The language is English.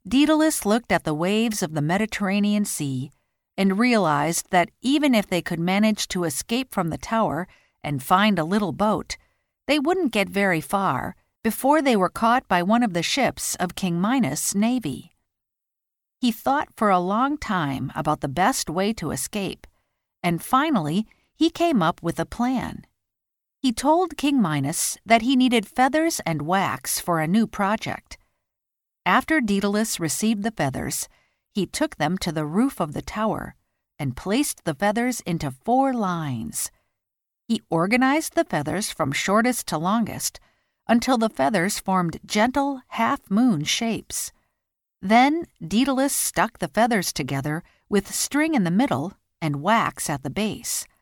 Daedalus looked at the waves of the Mediterranean Sea and realized that even if they could manage to escape from the tower and find a little boat, they wouldn't get very far before they were caught by one of the ships of King Minos' navy. He thought for a long time about the best way to escape, and finally he came up with a plan. He told King Minos that he needed feathers and wax for a new project. After Daedalus received the feathers, he took them to the roof of the tower and placed the feathers into 4 lines. He organized the feathers from shortest to longest until the feathers formed gentle half-moon shapes. Then Daedalus stuck the feathers together with string in the middle and wax at the base.